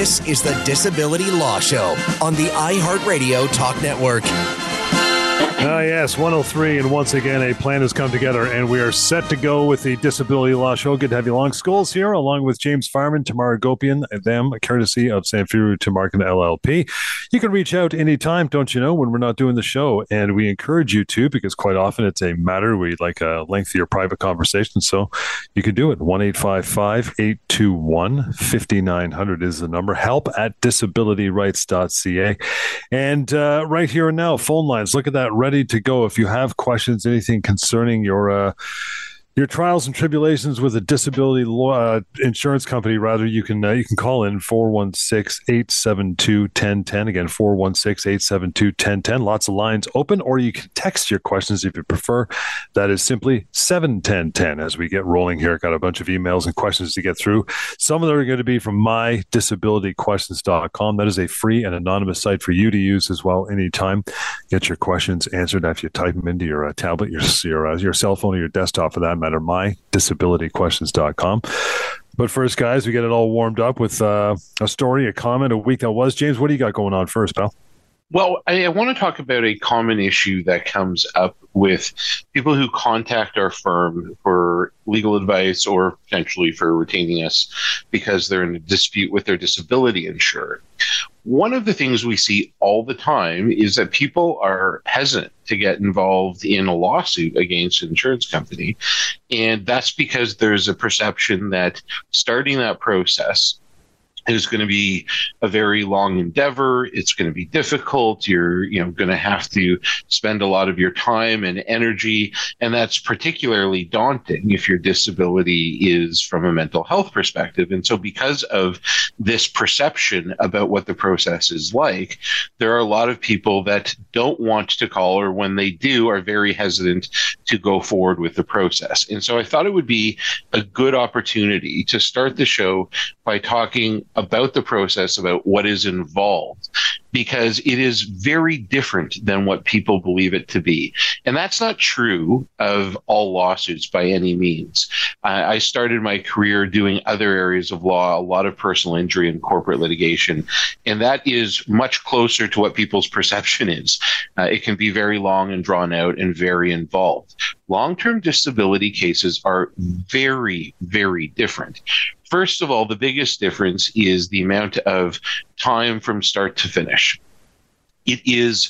This is the Disability Law Show on the iHeartRadio Talk Network. Yes, 103, and once again, a plan has come together, and we are set to go with the Disability Law Show. Good to have you along. Scholes here, along with James Farman, Tamara Gopian, them, courtesy of Samfiru Tumarkin LLP. You can reach out anytime, don't you know, when we're not doing the show, and we encourage you to, because quite often it's a matter we'd like a lengthier private conversation, so you can do it. 1-855-821-5900 is the number. help@disabilityrights.ca. And right here and now, phone lines, look at that, ready to go. If you have questions, anything concerning your trials and tribulations with a disability law insurance company, rather, you can call in 416-872-1010. Again, 416-872-1010. Lots of lines open, or you can text your questions if you prefer. That is simply 71010 as we get rolling here. Got a bunch of emails and questions to get through. Some of them are going to be from mydisabilityquestions.com. That is a free and anonymous site for you to use as well anytime. Get your questions answered after you type them into your tablet, your cell phone, or your desktop for that matter, mydisabilityquestions.com. But first, guys, we get it all warmed up with a story, a comment, a week that was. James, what do you got going on first, pal? Well, I want to talk about a common issue that comes up with people who contact our firm for legal advice or potentially for retaining us because they're in a dispute with their disability insurer. One of the things we see all the time is that people are hesitant to get involved in a lawsuit against an insurance company. And that's because there's a perception that starting that process is going to be a very long endeavor. It's going to be difficult. You're going to have to spend a lot of your time and energy. And that's particularly daunting if your disability is from a mental health perspective. And so because of this perception about what the process is like, there are a lot of people that don't want to call, or when they do, are very hesitant to go forward with the process. And so I thought it would be a good opportunity to start the show by talking about the process, about what is involved, because it is very different than what people believe it to be. And that's not true of all lawsuits by any means. I started my career doing other areas of law, a lot of personal injury and corporate litigation, and that is much closer to what people's perception is. It can be very long and drawn out and very involved. Long-term disability cases are very, very different. First of all, the biggest difference is the amount of time from start to finish. It is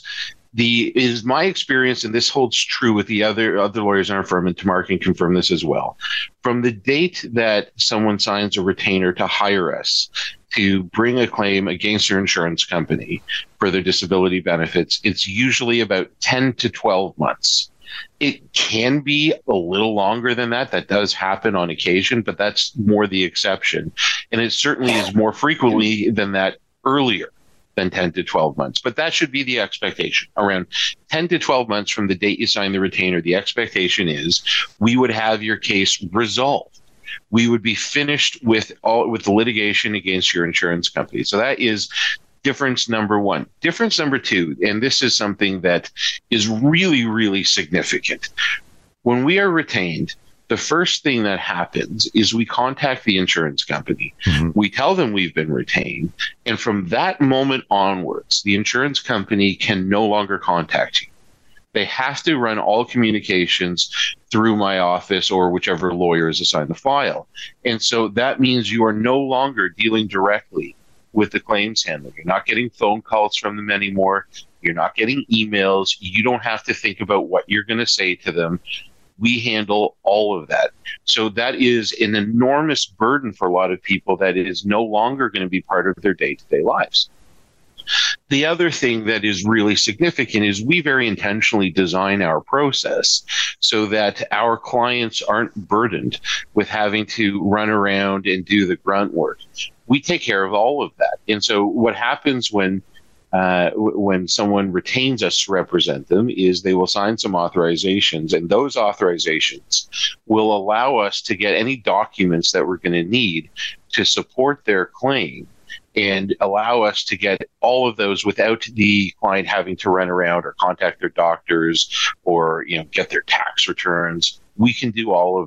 my experience, and this holds true with the other lawyers in our firm, and Tamar can confirm this as well. From the date that someone signs a retainer to hire us to bring a claim against their insurance company for their disability benefits, it's usually about 10 to 12 months. It can be a little longer than that. That does happen on occasion, but that's more the exception. And it certainly is more frequently than that earlier than 10 to 12 months. But that should be the expectation. Around 10 to 12 months from the date you sign the retainer, the expectation is we would have your case resolved. We would be finished with the litigation against your insurance company. So that is difference number one. Difference number two, and this is something that is really, really significant. When we are retained, the first thing that happens is we contact the insurance company. Mm-hmm. We tell them we've been retained. And from that moment onwards, the insurance company can no longer contact you. They have to run all communications through my office or whichever lawyer is assigned the file. And so that means you are no longer dealing directly with the claims handler. You're not getting phone calls from them anymore. You're not getting emails. You don't have to think about what you're going to say to them. We handle all of that. So that is an enormous burden for a lot of people that it is no longer going to be part of their day-to-day lives. The other thing that is really significant is we very intentionally design our process so that our clients aren't burdened with having to run around and do the grunt work. We take care of all of that. And so what happens when someone retains us to represent them is they will sign some authorizations, and those authorizations will allow us to get any documents that we're going to need to support their claim and allow us to get all of those without the client having to run around or contact their doctors or get their tax returns. We can do all of that.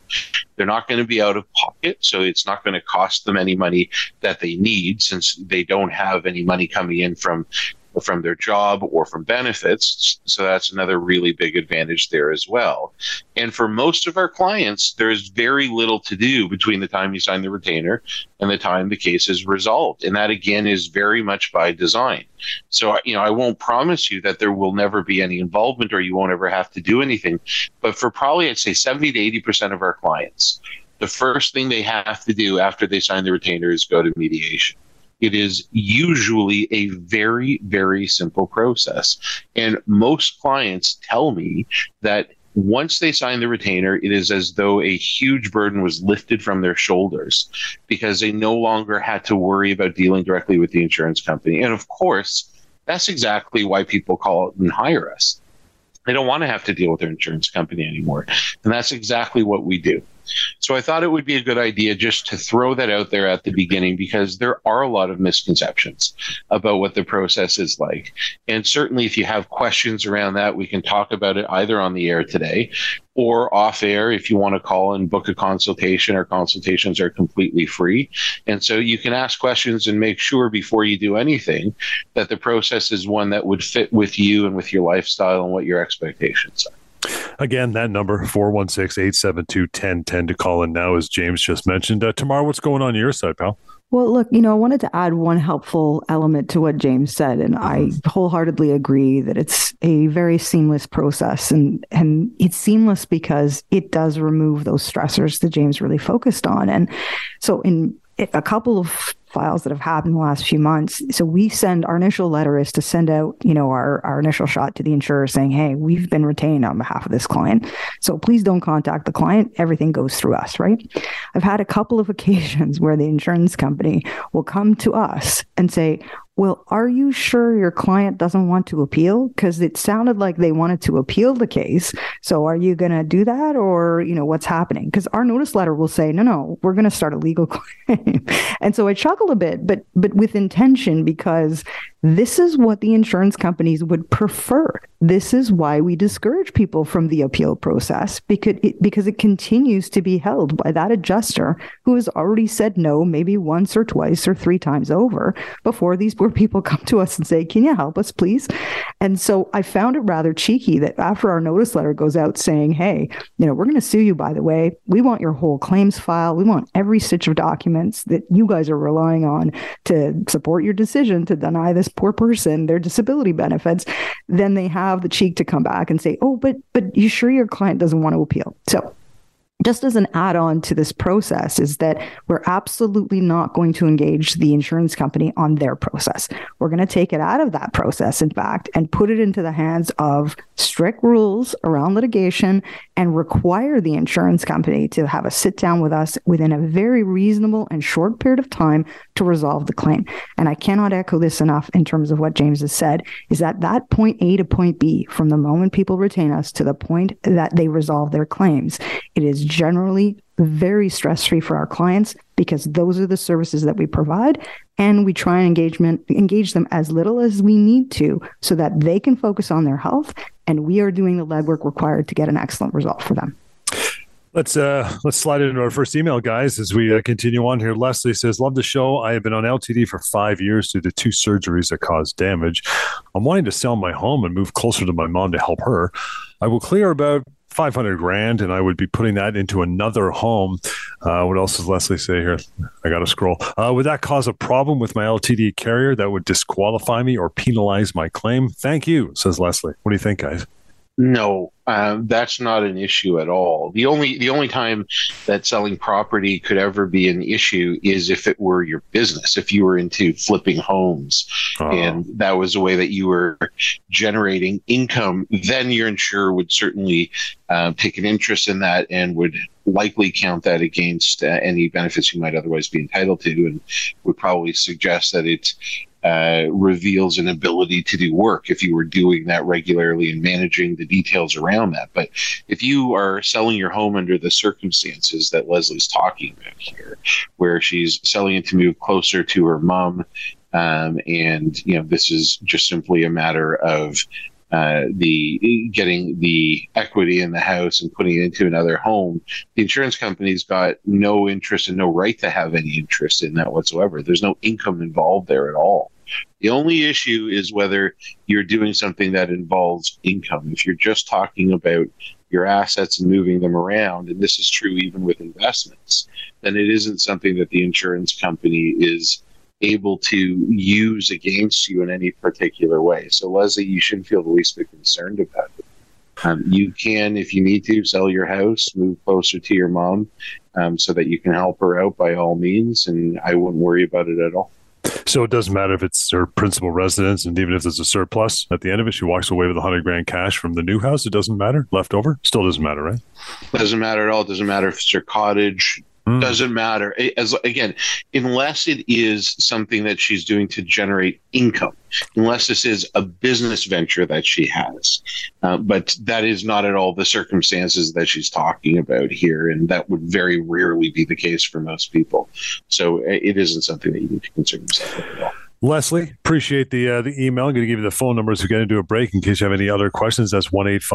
They're not going to be out of pocket, so it's not going to cost them any money that they need, since they don't have any money coming in from their job or from benefits. So that's another really big advantage there as well. And for most of our clients, there's very little to do between the time you sign the retainer and the time the case is resolved. And that, again, is very much by design. So, I won't promise you that there will never be any involvement or you won't ever have to do anything. But for probably, I'd say 70 to 80% of our clients, the first thing they have to do after they sign the retainer is go to mediation. It is usually a very, very simple process. And most clients tell me that once they sign the retainer, it is as though a huge burden was lifted from their shoulders because they no longer had to worry about dealing directly with the insurance company. And of course, that's exactly why people call and hire us. They don't want to have to deal with their insurance company anymore. And that's exactly what we do. So I thought it would be a good idea just to throw that out there at the beginning, because there are a lot of misconceptions about what the process is like. And certainly if you have questions around that, we can talk about it either on the air today or off air if you want to call and book a consultation. Our consultations are completely free. And so you can ask questions and make sure before you do anything that the process is one that would fit with you and with your lifestyle and what your expectations are. Again, that number, 416-872-1010 to call in now, as James just mentioned. Tamar, what's going on your side, pal? Well, look, I wanted to add one helpful element to what James said, and I wholeheartedly agree that it's a very seamless process, and it's seamless because it does remove those stressors that James really focused on. And so in a couple of files that have happened in the last few months. So we send, our initial letter is to send out, our initial shot to the insurer saying, hey, we've been retained on behalf of this client. So please don't contact the client. Everything goes through us, right? I've had a couple of occasions where the insurance company will come to us and say, well, are you sure your client doesn't want to appeal? Because it sounded like they wanted to appeal the case. So are you going to do that? Or, what's happening? Because our notice letter will say, no, we're going to start a legal claim. And so I chuckle a bit, but with intention, because this is what the insurance companies would prefer. This is why we discourage people from the appeal process, because it continues to be held by that adjuster who has already said no, maybe once or twice or three times over, before these poor people come to us and say, can you help us, please? And so I found it rather cheeky that after our notice letter goes out saying, hey, we're going to sue you, by the way. We want your whole claims file. We want every stitch of documents that you guys are relying on to support your decision to deny this poor person their disability benefits. Then they have the cheek to come back and say, oh, but you sure your client doesn't want to appeal? So just as an add-on to this process is that we're absolutely not going to engage the insurance company on their process. We're going to take it out of that process, in fact, and put it into the hands of strict rules around litigation and require the insurance company to have a sit down with us within a very reasonable and short period of time to resolve the claim. And I cannot echo this enough in terms of what James has said, is that point A to point B, from the moment people retain us to the point that they resolve their claims, it is generally very stress-free for our clients, because those are the services that we provide, and we try and engage them as little as we need to so that they can focus on their health, and we are doing the legwork required to get an excellent result for them. Let's slide into our first email, guys, as we continue on here. Leslie says, love the show. I have been on LTD for 5 years due to 2 surgeries that caused damage. I'm wanting to sell my home and move closer to my mom to help her. I will clear about $500,000, and I would be putting that into another home. What else does Leslie say here? I got to scroll. Would that cause a problem with my LTD carrier that would disqualify me or penalize my claim? Thank you, says Leslie. What do you think, guys? No, that's not an issue at all. The only time that selling property could ever be an issue is if it were your business, if you were into flipping homes, and that was a way that you were generating income. Then your insurer would certainly take an interest in that and would likely count that against any benefits you might otherwise be entitled to, and would probably suggest that it reveals an ability to do work if you were doing that regularly and managing the details around that. But if you are selling your home under the circumstances that Leslie's talking about here, where she's selling it to move closer to her mom, and this is just simply a matter of the getting the equity in the house and putting it into another home, the insurance company's got no interest and no right to have any interest in that whatsoever. There's no income involved there at all. The only issue is whether you're doing something that involves income. If you're just talking about your assets and moving them around, and this is true even with investments, then it isn't something that the insurance company is able to use against you in any particular way. So, Leslie, you shouldn't feel the least bit concerned about it. You can, if you need to, sell your house, move closer to your mom so that you can help her out by all means, and I wouldn't worry about it at all. So it doesn't matter if it's her principal residence, and even if there's a surplus at the end of it, she walks away with $100,000 cash from the new house. It doesn't matter. Left over, still doesn't matter, right? Doesn't matter at all. Doesn't matter if it's her cottage. Doesn't matter. Again, unless it is something that she's doing to generate income, unless this is a business venture that she has. But that is not at all the circumstances that she's talking about here, and that would very rarely be the case for most people. So it isn't something that you need to concern yourself with at all. Leslie, appreciate the email. I'm going to give you the phone numbers. We're going to do a break in case you have any other questions. That's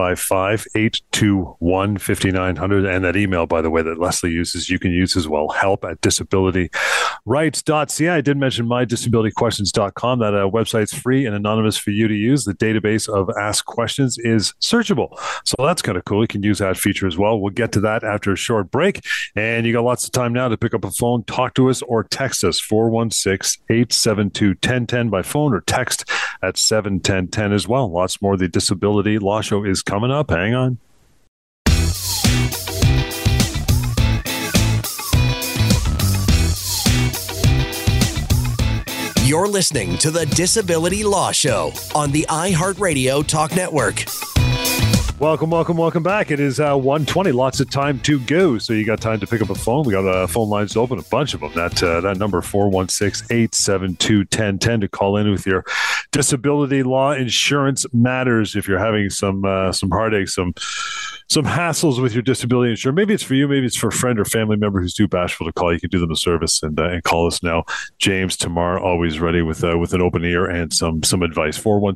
1-855-821-5900. And that email, by the way, that Leslie uses, you can use as well, help@disabilityrights.ca. I did mention mydisabilityquestions.com. That website's free and anonymous for you to use. The database of asked questions is searchable. So that's kind of cool. You can use that feature as well. We'll get to that after a short break. And you got lots of time now to pick up a phone, talk to us, or text us, 416-872-1010 by phone, or text at 71010 as well. Lots more. The Disability Law Show is coming up. Hang on. You're listening to the Disability Law Show on the iHeartRadio Talk Network. Welcome back. It is 1:20. Lots of time to go. So you got time to pick up a phone. We got phone lines open, a bunch of them. That number, 416-872-1010, to call in with your disability law insurance matters. If you're having some heartaches, some hassles with your disability insurance, maybe it's for you, maybe it's for a friend or family member who's too bashful to call. You can do them a service and call us now. James, Tamar, always ready with an open ear and some advice.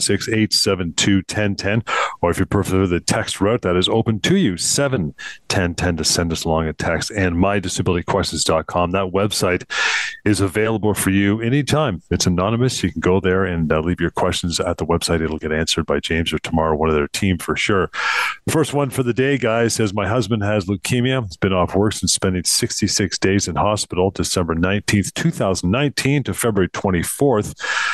416-872-1010, or if you prefer the text route, that is open to you, 71010, to send us along a text. And mydisabilityquestions.com, that website is available for you anytime. It's anonymous. You can go there and leave your questions at the website. It'll get answered by James or Tamar, one of their team for sure. First one for the day, guys, says, my husband has leukemia. He's been off work since spending 66 days in hospital, December 19th, 2019 to February 24th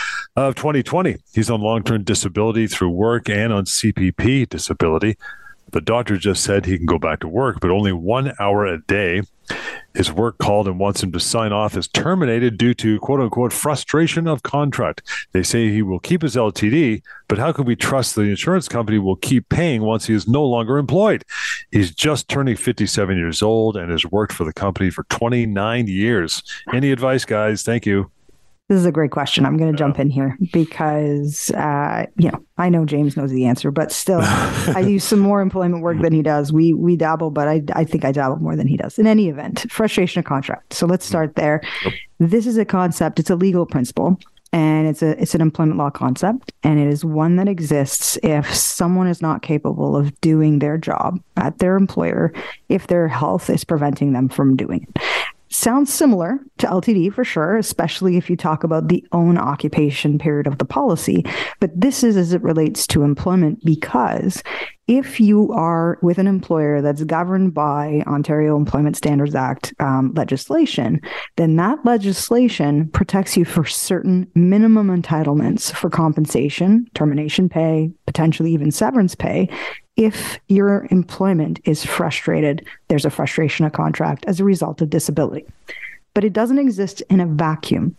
of 2020. He's on long-term disability through work and on CPP disability. The doctor just said he can go back to work, but only 1 hour a day. His work called and wants him to sign off as terminated due to, quote-unquote, frustration of contract. They say he will keep his LTD, but how can we trust the insurance company will keep paying once he is no longer employed? He's just turning 57 years old and has worked for the company for 29 years. Any advice, guys? Thank you. This is a great question. I'm going to jump in here because, I know James knows the answer, but still, I do some more employment work than he does. We dabble, but I think I dabble more than he does. In any event, frustration of contract. So let's start there. Yep. This is a concept. It's a legal principle, and it's an employment law concept, and it is one that exists if someone is not capable of doing their job at their employer, if their health is preventing them from doing it. Sounds similar to LTD for sure, especially if you talk about the own occupation period of the policy. But this is as it relates to employment, because if you are with an employer that's governed by Ontario Employment Standards Act legislation, then that legislation protects you for certain minimum entitlements for compensation, termination pay, potentially even severance pay. If your employment is frustrated, there's a frustration of contract as a result of disability. But it doesn't exist in a vacuum.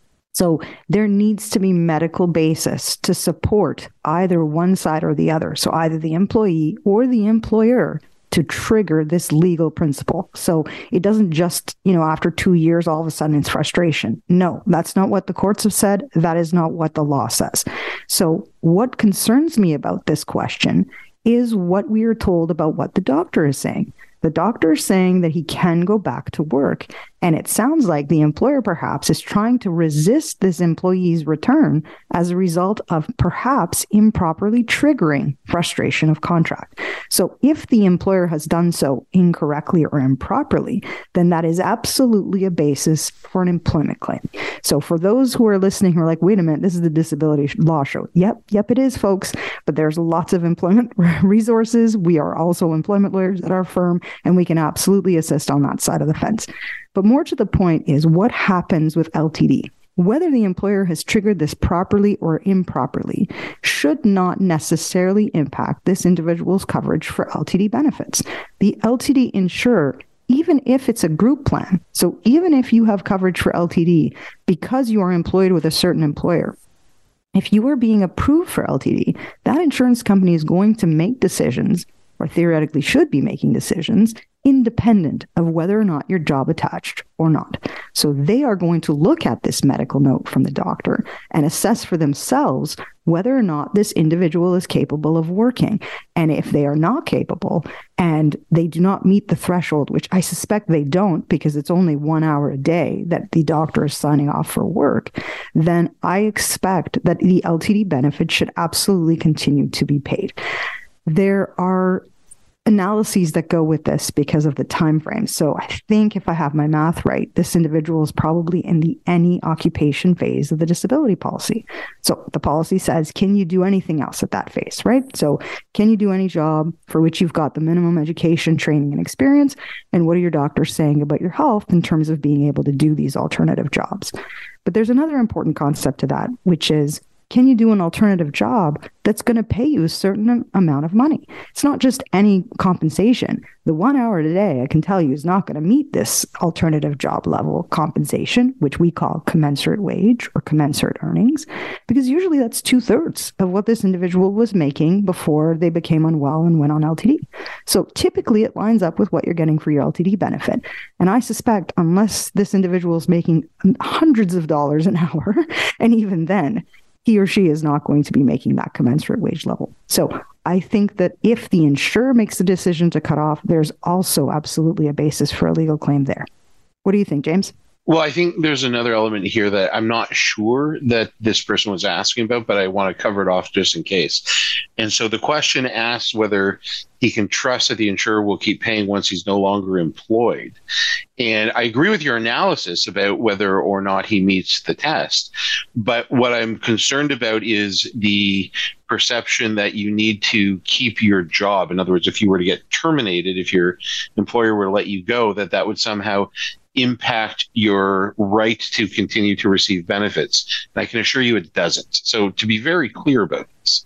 So there needs to be medical basis to support either one side or the other. So either the employee or the employer to trigger this legal principle. So it doesn't just, after 2 years, all of a sudden it's frustration. No, that's not what the courts have said. That is not what the law says. So what concerns me about this question is what we are told about what the doctor is saying. The doctor is saying that he can go back to work. And it sounds like the employer perhaps is trying to resist this employee's return as a result of perhaps improperly triggering frustration of contract. So if the employer has done so incorrectly or improperly, then that is absolutely a basis for an employment claim. So for those who are listening who are like, wait a minute, this is the disability law show. Yep, it is, folks. But there's lots of employment resources. We are also employment lawyers at our firm, and we can absolutely assist on that side of the fence. But more to the point is what happens with LTD. Whether the employer has triggered this properly or improperly should not necessarily impact this individual's coverage for LTD benefits. The LTD insurer, even if it's a group plan, so even if you have coverage for LTD because you are employed with a certain employer, if you are being approved for LTD, that insurance company is going to make decisions, or theoretically should be making decisions, independent of whether or not your job attached or not. So they are going to look at this medical note from the doctor and assess for themselves whether or not this individual is capable of working. And if they are not capable and they do not meet the threshold, which I suspect they don't because it's only 1 hour a day that the doctor is signing off for work, then I expect that the LTD benefit should absolutely continue to be paid. There are analyses that go with this because of the time frame. So I think if I have my math right, this individual is probably in the any occupation phase of the disability policy. So the policy says, can you do anything else at that phase, right? So can you do any job for which you've got the minimum education, training, and experience? And what are your doctors saying about your health in terms of being able to do these alternative jobs? But there's another important concept to that, which is, can you do an alternative job that's going to pay you a certain amount of money? It's not just any compensation. The 1 hour a day, I can tell you, is not going to meet this alternative job level compensation, which we call commensurate wage or commensurate earnings, because usually that's 2/3 of what this individual was making before they became unwell and went on LTD. So typically it lines up with what you're getting for your LTD benefit. And I suspect unless this individual is making hundreds of dollars an hour, and even then, he or she is not going to be making that commensurate wage level. So I think that if the insurer makes the decision to cut off, there's also absolutely a basis for a legal claim there. What do you think, James? Well, I think there's another element here that I'm not sure that this person was asking about, but I want to cover it off just in case. And so the question asks whether he can trust that the insurer will keep paying once he's no longer employed. And I agree with your analysis about whether or not he meets the test. But what I'm concerned about is the perception that you need to keep your job. In other words, if you were to get terminated, if your employer were to let you go, that would somehow impact your right to continue to receive benefits. And I can assure you it doesn't. So to be very clear about this,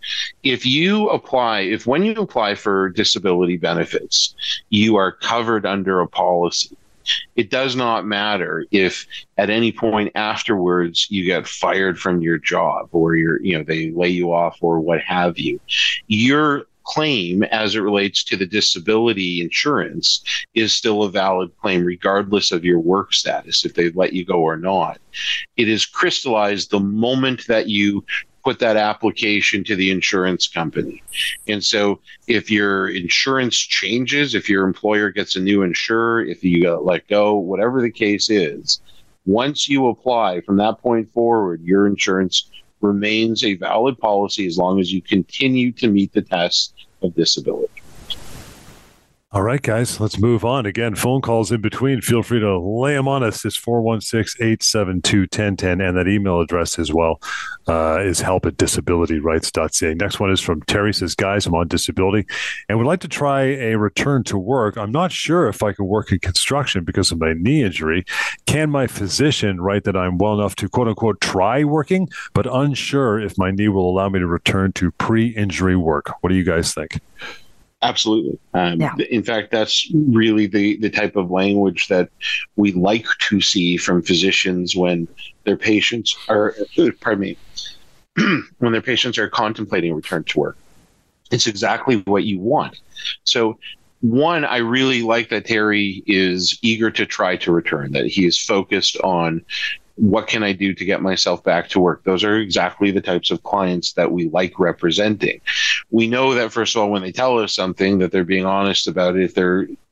when you apply for disability benefits, you are covered under a policy. It does not matter if at any point afterwards you get fired from your job or they lay you off or what have you. Your claim as it relates to the disability insurance is still a valid claim regardless of your work status, if they let you go or not. It is crystallized the moment that you put that application to the insurance company. And so if your insurance changes, if your employer gets a new insurer, if you got let go, whatever the case is, once you apply from that point forward, your insurance remains a valid policy as long as you continue to meet the test of disability. All right, guys, let's move on. Again, phone calls in between. Feel free to lay them on us. It's 416-872-1010, and that email address as well is help@disabilityrights.ca. Next one is from Terry. Says, guys, I'm on disability and would like to try a return to work. I'm not sure if I can work in construction because of my knee injury. Can my physician write that I'm well enough to, quote unquote, try working, but unsure if my knee will allow me to return to pre-injury work? What do you guys think? Absolutely. In fact, that's really the type of language that we like to see from physicians when their patients are, when their patients are contemplating return to work. It's exactly what you want. So one, I really like that Terry is eager to try to return, that he is focused on what can I do to get myself back to work? Those are exactly the types of clients that we like representing. We know that, first of all, when they tell us something, that they're being honest about it. If they're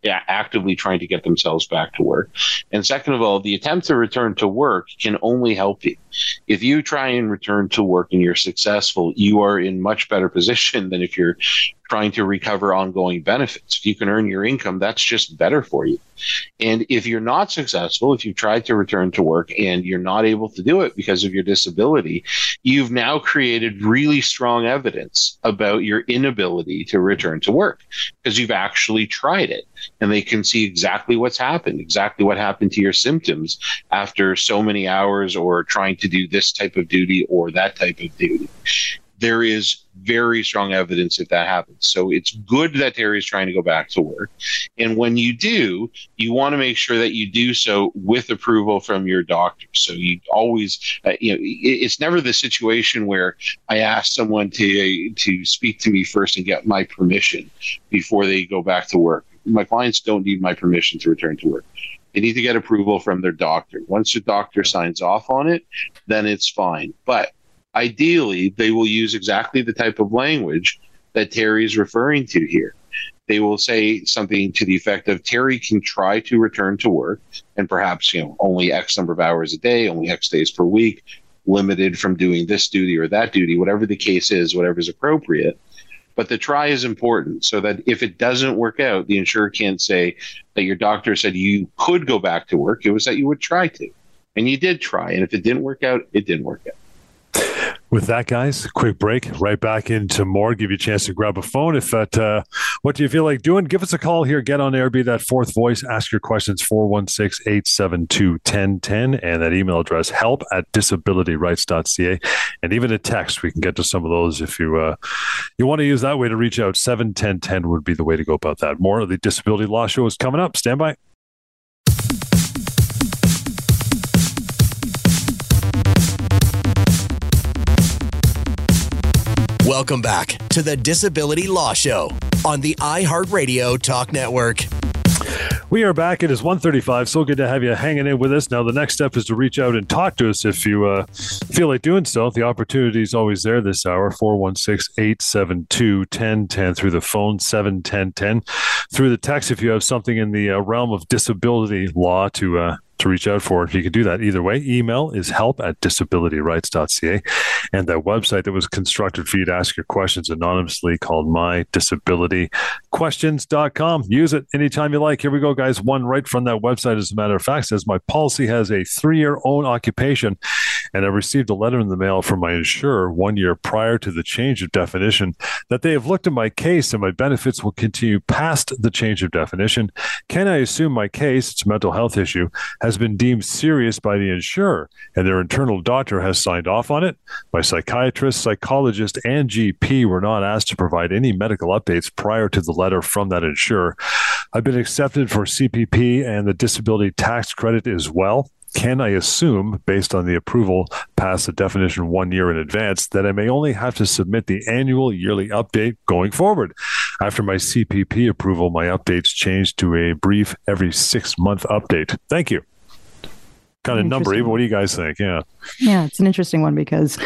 actively trying to get themselves back to work. And second of all, the attempt to return to work can only help you. If you try and return to work and you're successful, you are in much better position than if you're trying to recover ongoing benefits. If you can earn your income, that's just better for you. And if you're not successful, if you've tried to return to work and you're not able to do it because of your disability, you've now created really strong evidence about your inability to return to work because you've actually tried it. And they can see exactly what's happened, exactly what happened to your symptoms after so many hours or trying to do this type of duty or that type of duty. There is very strong evidence if that happens. So it's good that Terry is trying to go back to work. And when you do, you want to make sure that you do so with approval from your doctor. So you always, it's never the situation where I ask someone to speak to me first and get my permission before they go back to work. My clients don't need my permission to return to work. They need to get approval from their doctor. Once the doctor signs off on it, then it's fine. But ideally, they will use exactly the type of language that Terry is referring to here. They will say something to the effect of, Terry can try to return to work and perhaps, only X number of hours a day, only X days per week, limited from doing this duty or that duty, whatever the case is, whatever is appropriate. But the try is important so that if it doesn't work out, the insurer can't say that your doctor said you could go back to work. It was that you would try to. And you did try. And if it didn't work out, it didn't work out. With that, guys, quick break. Right back into more. Give you a chance to grab a phone. If that, what do you feel like doing? Give us a call here. Get on air. Be that fourth voice. Ask your questions. 416-872-1010. And that email address, help@disabilityrights.ca. And even a text. We can get to some of those if you want to use that way to reach out. 71010 would be the way to go about that. More of the Disability Law Show is coming up. Stand by. Welcome back to the Disability Law Show on the iHeartRadio Talk Network. We are back. It is 1:35. So good to have you hanging in with us. Now, the next step is to reach out and talk to us if you feel like doing so. The opportunity is always there this hour. 416-872-1010 through the phone, 71010. Through the text, if you have something in the realm of disability law to reach out for, if you can do that either way. Email is help@disabilityrights.ca, and that website that was constructed for you to ask your questions anonymously called mydisabilityquestions.com. Use it anytime you like. Here we go, guys. One right from that website, as a matter of fact, says my policy has a 3-year own occupation, and I received a letter in the mail from my insurer 1 year prior to the change of definition that they have looked at my case and my benefits will continue past the change of definition. Can I assume my case, it's a mental health issue, has been deemed serious by the insurer and their internal doctor has signed off on it? My psychiatrist, psychologist, and GP were not asked to provide any medical updates prior to the letter from that insurer. I've been accepted for CPP and the disability tax credit as well. Can I assume, based on the approval past the definition 1 year in advance, that I may only have to submit the annual yearly update going forward? After my CPP approval, my updates changed to a brief every 6-month update. Thank you. Kind of number, even. What do you guys think? Yeah, it's an interesting one because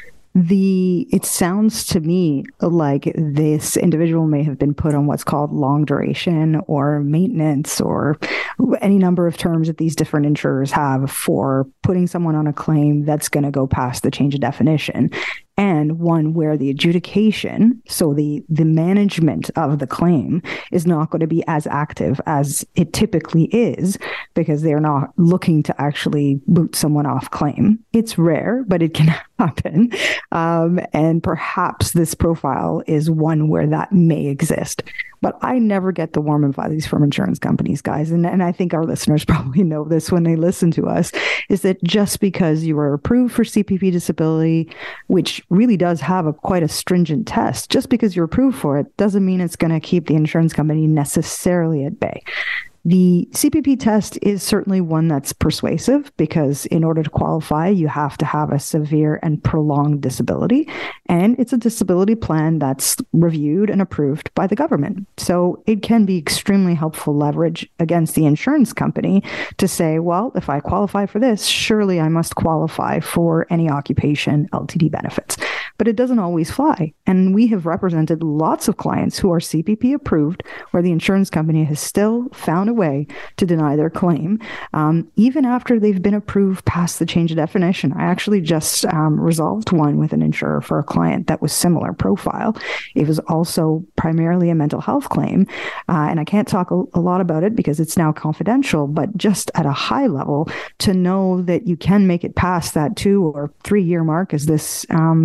it sounds to me like this individual may have been put on what's called long duration or maintenance or any number of terms that these different insurers have for putting someone on a claim that's going to go past the change of definition. And one where the adjudication, so the management of the claim, is not going to be as active as it typically is because they're not looking to actually boot someone off claim. It's rare, but it can happen. And perhaps this profile is one where that may exist. But I never get the warm and fuzzies from insurance companies, guys. And I think our listeners probably know this when they listen to us, is that just because you are approved for CPP disability, which really does have quite a stringent test, just because you're approved for it doesn't mean it's going to keep the insurance company necessarily at bay. The CPP test is certainly one that's persuasive because in order to qualify, you have to have a severe and prolonged disability. And it's a disability plan that's reviewed and approved by the government. So it can be extremely helpful leverage against the insurance company to say, well, if I qualify for this, surely I must qualify for any occupation LTD benefits. but it doesn't always fly. And we have represented lots of clients who are CPP approved, where the insurance company has still found a way to deny their claim, even after they've been approved past the change of definition. I actually just resolved one with an insurer for a client that was similar profile. It was also primarily a mental health claim, and I can't talk a lot about it because it's now confidential, but just at a high level, to know that you can make it past that 2 or 3 year mark, as this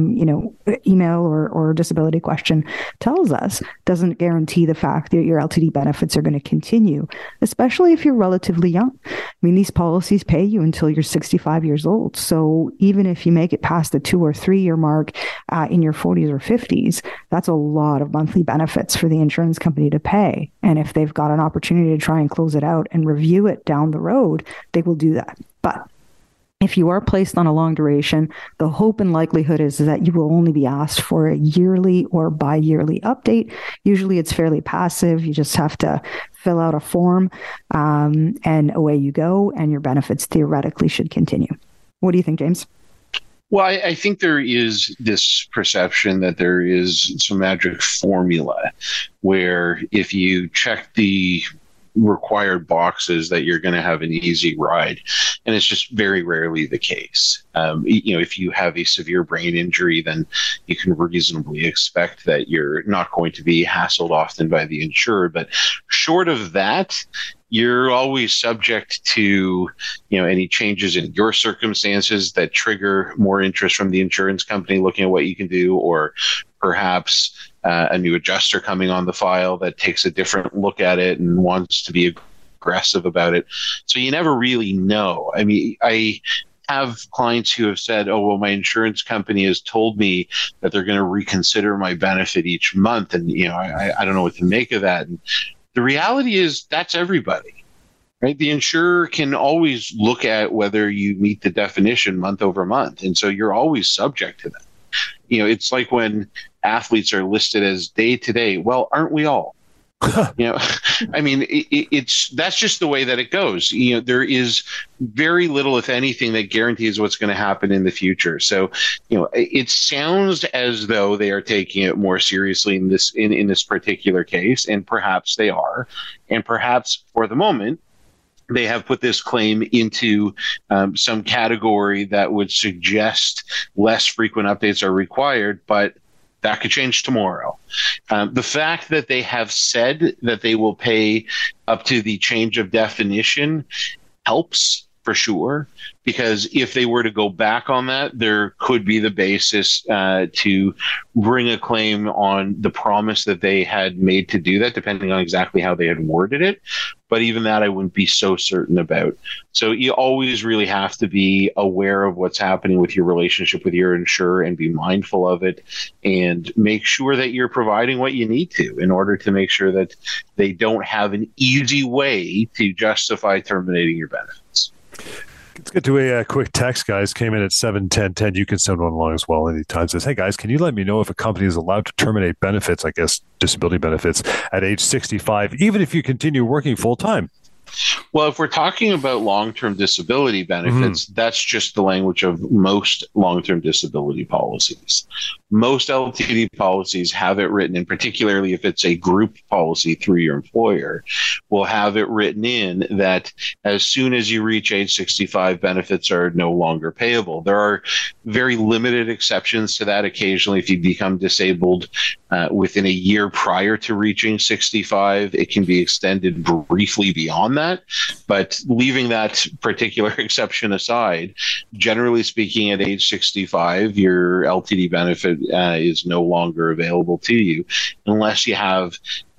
email or disability question tells us, doesn't guarantee the fact that your LTD benefits are going to continue, especially if you're relatively young. I mean, these policies pay you until you're 65 years old. So even if you make it past the 2 or 3 year mark in your 40s or 50s, that's a lot of monthly benefits for the insurance company to pay. And if they've got an opportunity to try and close it out and review it down the road, they will do that. But if you are placed on a long duration, the hope and likelihood is that you will only be asked for a yearly or bi-yearly update. Usually it's fairly passive. You just have to fill out a form and away you go, and your benefits theoretically should continue. What do you think, James? Well, I think there is this perception that there is some magic formula where if you check the required boxes that you're going to have an easy ride, and it's just very rarely the case. If you have a severe brain injury, then you can reasonably expect that you're not going to be hassled often by the insurer. But short of that, you're always subject to, any changes in your circumstances that trigger more interest from the insurance company looking at what you can do, or perhaps a new adjuster coming on the file that takes a different look at it and wants to be aggressive about it. So you never really know. I mean, I have clients who have said, oh, well, my insurance company has told me that they're going to reconsider my benefit each month. And, I don't know what to make of that. And the reality is that's everybody, right? The insurer can always look at whether you meet the definition month over month. And so you're always subject to that. It's like when athletes are listed as day to day. Well, aren't we all? I mean, that's just the way that it goes. There is very little, if anything, that guarantees what's going to happen in the future. So, it sounds as though they are taking it more seriously in this particular case, and perhaps they are, and perhaps for the moment, they have put this claim into some category that would suggest less frequent updates are required, but that could change tomorrow. The fact that they have said that they will pay up to the change of definition helps for sure, because if they were to go back on that, there could be the basis to bring a claim on the promise that they had made to do that, depending on exactly how they had worded it. But even that I wouldn't be so certain about. So you always really have to be aware of what's happening with your relationship with your insurer and be mindful of it, and make sure that you're providing what you need to in order to make sure that they don't have an easy way to justify terminating your benefits. Let's get to a quick text, guys. Came in at 71010. You can send one along as well anytime. Says, hey, guys, can you let me know if a company is allowed to terminate benefits, I guess disability benefits, at age 65, even if you continue working full time? Well, if we're talking about long-term disability benefits, that's just the language of most long-term disability policies. Most LTD policies have it written in, particularly if it's a group policy through your employer, will have it written in that as soon as you reach age 65, benefits are no longer payable. There are very limited exceptions to that. Occasionally, if you become disabled within a year prior to reaching 65, it can be extended briefly beyond that. But leaving that particular exception aside, generally speaking, at age 65, your LTD benefit is no longer available to you unless you have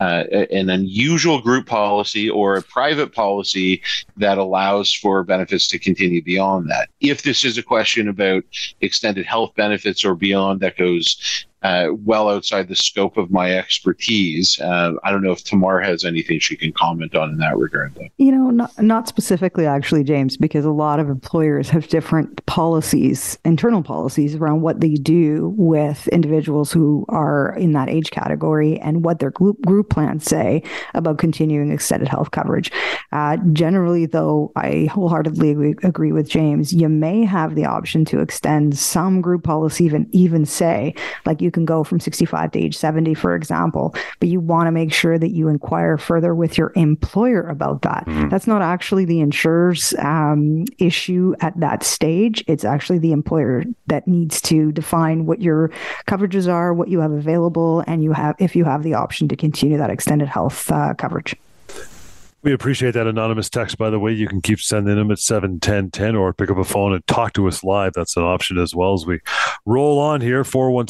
an unusual group policy or a private policy that allows for benefits to continue beyond that. If this is a question about extended health benefits or beyond, that goes well outside the scope of my expertise. I don't know if Tamar has anything she can comment on in that regard, though. Not specifically, actually, James, because a lot of employers have different policies, internal policies around what they do with individuals who are in that age category and what their group plans say about continuing extended health coverage. Generally, though, I wholeheartedly agree with James. You may have the option to extend some group policy, even say, like you can go from 65 to age 70, for example, but you want to make sure that you inquire further with your employer about that. That's not actually the insurer's issue at that stage. It's actually the employer that needs to define what your coverages are, what you have available, and if you have the option to continue that extended health coverage. We appreciate that anonymous text, by the way. You can keep sending them at 71010 or pick up a phone and talk to us live. That's an option as well as we roll on here.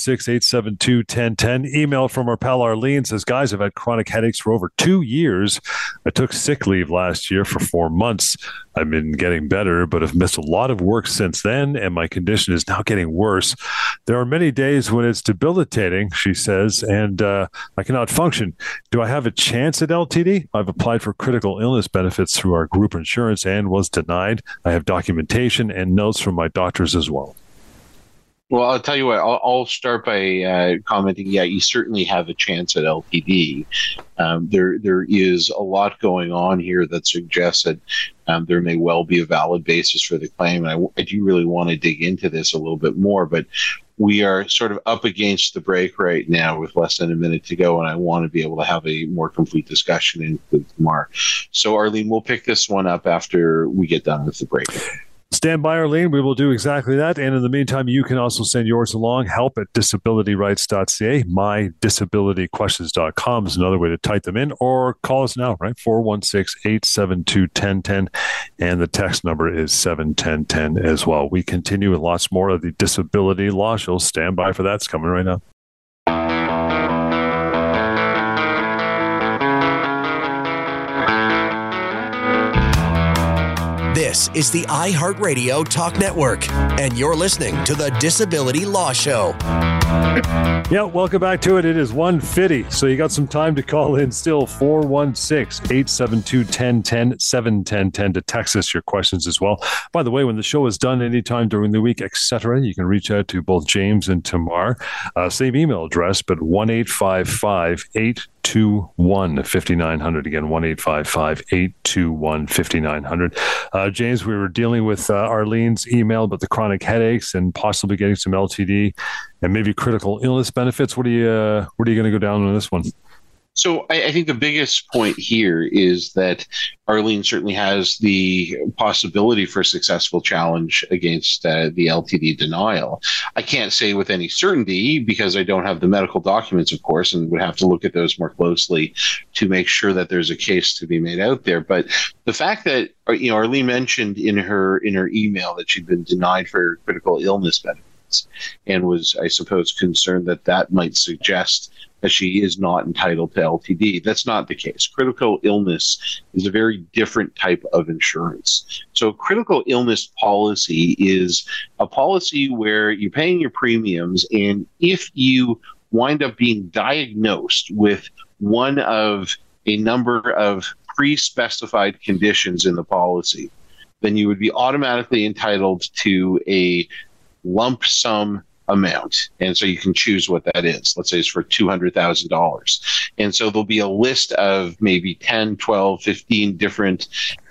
416-872-1010. Email from our pal Arlene says, guys, I've had chronic headaches for over 2 years. I took sick leave last year for 4 months. I've been getting better, but have missed a lot of work since then, and my condition is now getting worse. There are many days when it's debilitating, she says, and I cannot function. Do I have a chance at LTD? I've applied for critical illness benefits through our group insurance and was denied. I have documentation and notes from my doctors as well. Well, I'll tell you what, I'll start by commenting, yeah, you certainly have a chance at LTD. There is a lot going on here that suggests that there may well be a valid basis for the claim. And I do really want to dig into this a little bit more, but we are sort of up against the break right now with less than a minute to go, and I want to be able to have a more complete discussion with Tamar. So, Arlene, we'll pick this one up after we get done with the break. Stand by, Arlene. We will do exactly that. And in the meantime, you can also send yours along. Help at disabilityrights.ca. MyDisabilityQuestions.com is another way to type them in, or call us now, right? 416-872-1010. And the text number is 71010 as well. We continue with lots more of the Disability Law Show. Stand by for that. It's coming right now. This is the iHeartRadio Talk Network, and you're listening to the Disability Law Show. Yeah, welcome back to it. It is 1:50, so you got some time to call in still. 416-872-1010, 71010 to text us your questions as well. By the way, when the show is done anytime during the week, etc., you can reach out to both James and Tamar. Same email address, but 1-855-821-5900. Again, 1-855-821-5900. James, we were dealing with Arlene's email about the chronic headaches and possibly getting some LTD and maybe critical illness benefits. What are you going to go down on this one? So I think the biggest point here is that Arlene certainly has the possibility for a successful challenge against the LTD denial. I can't say with any certainty because I don't have the medical documents, of course, and would have to look at those more closely to make sure that there's a case to be made out there. But the fact that, Arlene mentioned in her email that she'd been denied for critical illness benefits and was, I suppose, concerned that might suggest that she is not entitled to LTD. That's not the case. Critical illness is a very different type of insurance. So critical illness policy is a policy where you're paying your premiums, and if you wind up being diagnosed with one of a number of pre-specified conditions in the policy, then you would be automatically entitled to a lump sum amount. And so you can choose what that is. Let's say it's for $200,000. And so there'll be a list of maybe 10, 12, 15 different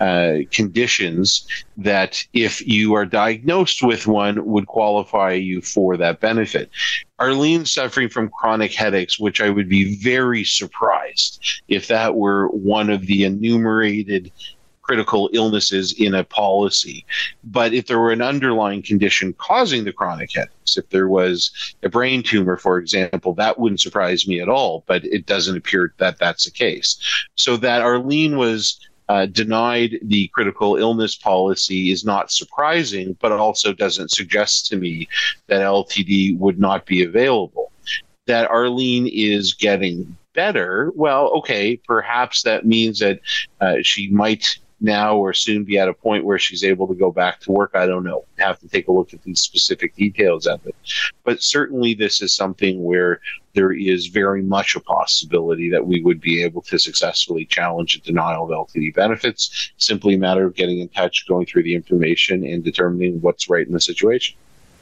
conditions that if you are diagnosed with one would qualify you for that benefit. Arlene's suffering from chronic headaches, which I would be very surprised if that were one of the enumerated critical illnesses in a policy. But if there were an underlying condition causing the chronic headaches, if there was a brain tumor, for example, that wouldn't surprise me at all, but it doesn't appear that that's the case. So that Arlene was denied the critical illness policy is not surprising, but it also doesn't suggest to me that LTD would not be available. That Arlene is getting better, well, okay, perhaps that means that she might now or soon be at a point where she's able to go back to work. I don't know. I have to take a look at the specific details of it. But certainly this is something where there is very much a possibility that we would be able to successfully challenge a denial of LTD benefits. Simply a matter of getting in touch, going through the information, and determining what's right in the situation.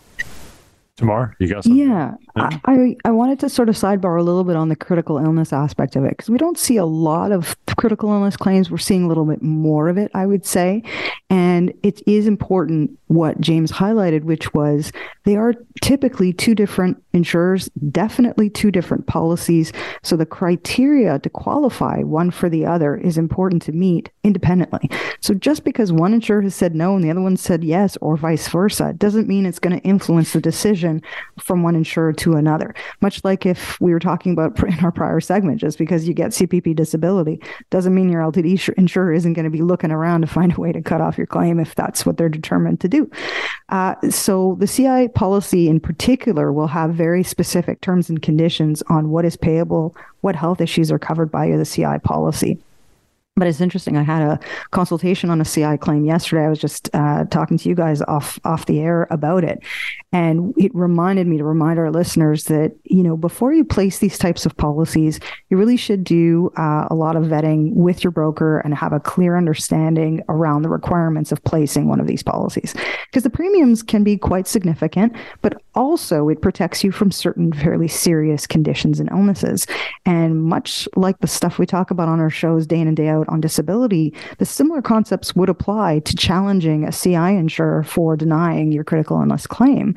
Tamar, you got something? Yeah. I wanted to sort of sidebar a little bit on the critical illness aspect of it, because we don't see a lot of critical illness claims. We're seeing a little bit more of it, I would say. And it is important what James highlighted, which was they are typically two different insurers, definitely two different policies. So the criteria to qualify one for the other is important to meet independently. So just because one insurer has said no and the other one said yes, or vice versa, doesn't mean it's going to influence the decision from one insurer to another. Much like if we were talking about in our prior segment, just because you get CPP disability doesn't mean your LTD insurer isn't going to be looking around to find a way to cut off your claim if that's what they're determined to do. So the CI policy in particular will have very specific terms and conditions on what is payable, what health issues are covered by the CI policy. But it's interesting. I had a consultation on a CI claim yesterday. I was just talking to you guys off the air about it. And it reminded me to remind our listeners that, before you place these types of policies, you really should do a lot of vetting with your broker and have a clear understanding around the requirements of placing one of these policies. Because the premiums can be quite significant, but also it protects you from certain fairly serious conditions and illnesses. And much like the stuff we talk about on our shows day in and day out on disability, the similar concepts would apply to challenging a CI insurer for denying your critical illness claim.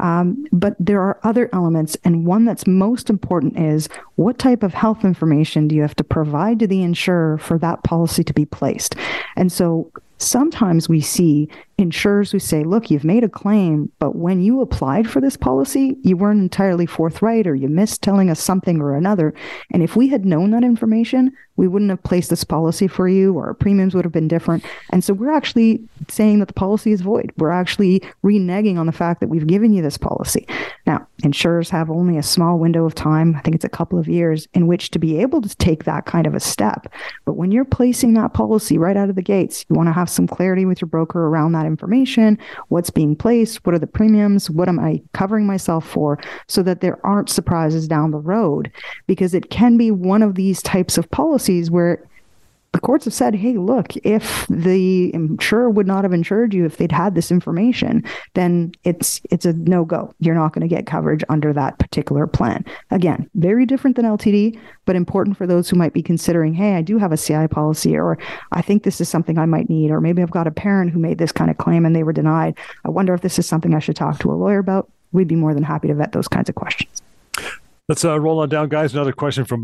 But there are other elements, and one that's most important is what type of health information do you have to provide to the insurer for that policy to be placed? And so sometimes we see insurers who say, look, you've made a claim, but when you applied for this policy, you weren't entirely forthright, or you missed telling us something or another. And if we had known that information, we wouldn't have placed this policy for you, or our premiums would have been different. And so we're actually saying that the policy is void. We're actually reneging on the fact that we've given you this policy. Now, insurers have only a small window of time, I think it's a couple of years, in which to be able to take that kind of a step. But when you're placing that policy right out of the gates, you want to have some clarity with your broker around that information, what's being placed, what are the premiums, what am I covering myself for, so that there aren't surprises down the road. Because it can be one of these types of policies where the courts have said, hey, look, if the insurer would not have insured you if they'd had this information, then it's a no-go. You're not going to get coverage under that particular plan. Again, very different than LTD, but important for those who might be considering, hey, I do have a CI policy, or I think this is something I might need, or maybe I've got a parent who made this kind of claim and they were denied. I wonder if this is something I should talk to a lawyer about. We'd be more than happy to vet those kinds of questions. Let's roll on down, guys. Another question from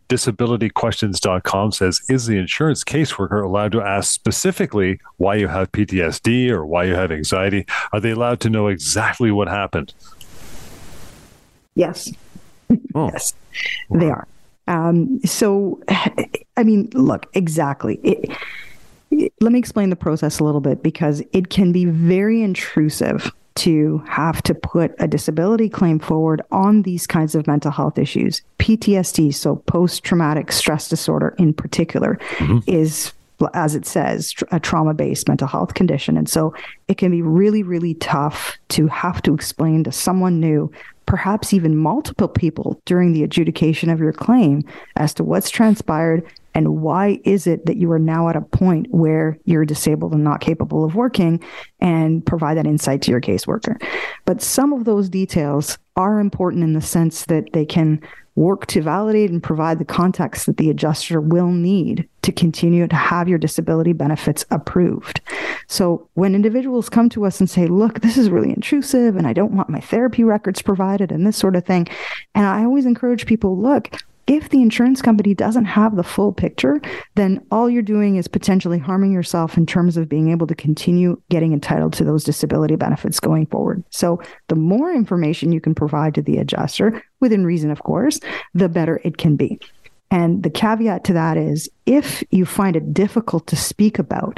mydisabilityquestions.com says, is the insurance caseworker allowed to ask specifically why you have PTSD or why you have anxiety? Are they allowed to know exactly what happened? Yes. Oh. Yes, they are. So, I mean, look, exactly. Let me explain the process a little bit, because it can be very intrusive to have to put a disability claim forward on these kinds of mental health issues. PTSD, so post-traumatic stress disorder in particular, is, as it says, a trauma-based mental health condition. And so it can be really, really tough to have to explain to someone new, perhaps even multiple people during the adjudication of your claim, as to what's transpired and why is it that you are now at a point where you're disabled and not capable of working, and provide that insight to your caseworker. But some of those details are important in the sense that they can work to validate and provide the context that the adjuster will need to continue to have your disability benefits approved. So when individuals come to us and say, look, this is really intrusive and I don't want my therapy records provided and this sort of thing, and I always encourage people, look, if the insurance company doesn't have the full picture, then all you're doing is potentially harming yourself in terms of being able to continue getting entitled to those disability benefits going forward. So the more information you can provide to the adjuster, within reason, of course, the better it can be. And the caveat to that is, if you find it difficult to speak about,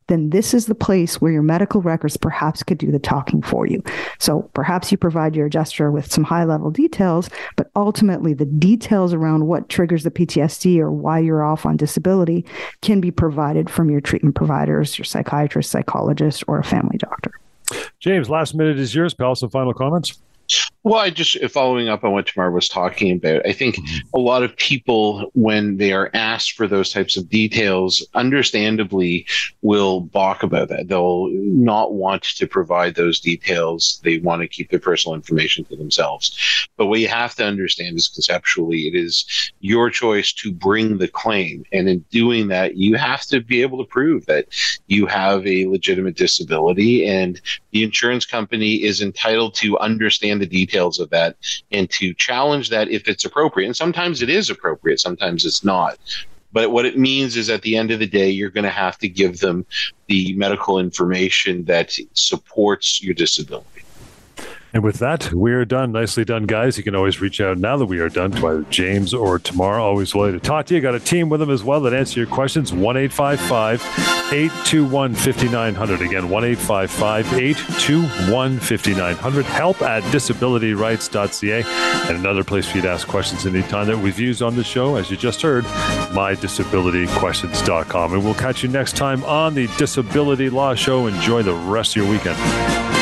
then this is the place where your medical records perhaps could do the talking for you. So perhaps you provide your adjuster with some high-level details, but ultimately the details around what triggers the PTSD or why you're off on disability can be provided from your treatment providers, your psychiatrist, psychologist, or a family doctor. James, last minute is yours, pal. Some final comments? Well, I just, following up on what Tamar was talking about, I think a lot of people, when they are asked for those types of details, understandably will balk about that. They'll not want to provide those details. They want to keep their personal information to themselves. But what you have to understand is conceptually, it is your choice to bring the claim. And in doing that, you have to be able to prove that you have a legitimate disability, and the insurance company is entitled to understand the details of that and to challenge that if it's appropriate. And sometimes it is appropriate, sometimes it's not. But what it means is at the end of the day, you're going to have to give them the medical information that supports your disability. And with that, we are done. Nicely done, guys. You can always reach out now that we are done to either James or Tamar. Always willing to talk to you. Got a team with them as well that answer your questions. 1-855-821-5900. Again, 1-855-821-5900. help@disabilityrights.ca. And another place for you to ask questions anytime that we've used on the show, as you just heard, mydisabilityquestions.com. And we'll catch you next time on the Disability Law Show. Enjoy the rest of your weekend.